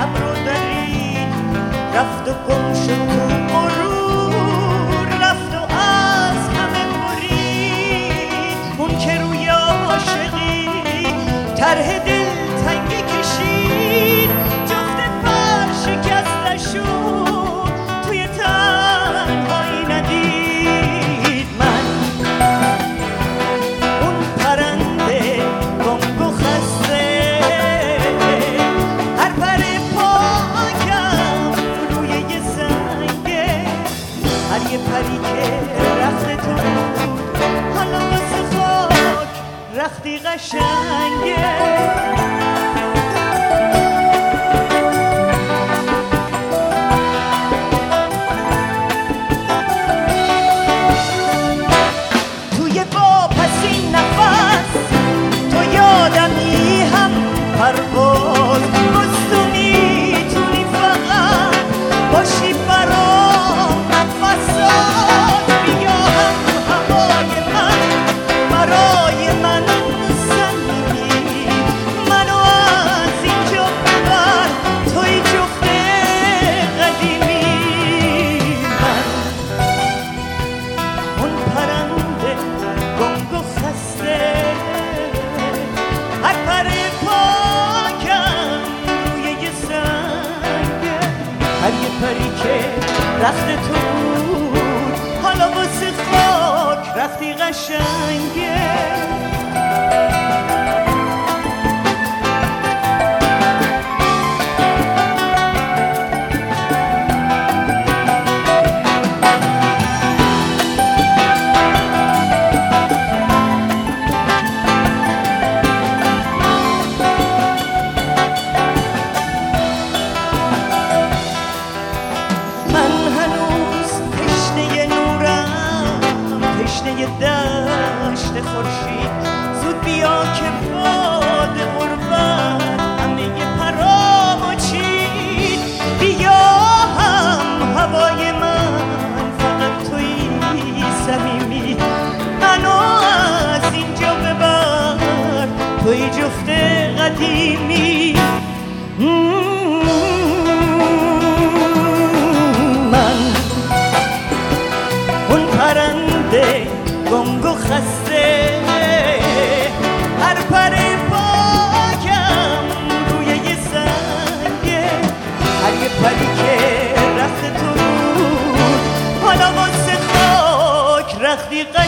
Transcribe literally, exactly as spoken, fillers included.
ابر و درید، رفت و گم شد تو غرور، رفت و از همه برید. اون که روی عاشقی طرح دلتنگی کشید، جفت پر شکستشون توی تنهایی ندید. من اون پرنده گنگ و خسته، هر پر پاکم روی یه سنگه، هر یه پری که رفته تو حالا واسه خاک رختی قشنگه. توی واپسی نفس تو یادمی هم پرواز، بس تو میتونی فقط باشی برام نفسات. بیا هم هوای من برای من صمیمی، منو از اینجا ببر توی جفت قدیمی. من اون پرنده گنگ و خسته، هر پر پاکم روی یه سنگه، هر یه پری که رفته تو بود حالا واسه خاک رفتی قشنگه. تشنه دشت خورشید، زود بیا که باد غربت همه پرامو چید. بیا هم هوای من فقط توی صمیمی، منو از اینجا ببر توی جفت قدیمی. من اون پرنده گنگ و خسته، هر پر پاکم روی یه سنگه، هر یه پری که رفت تو حالا واسه خاک رختی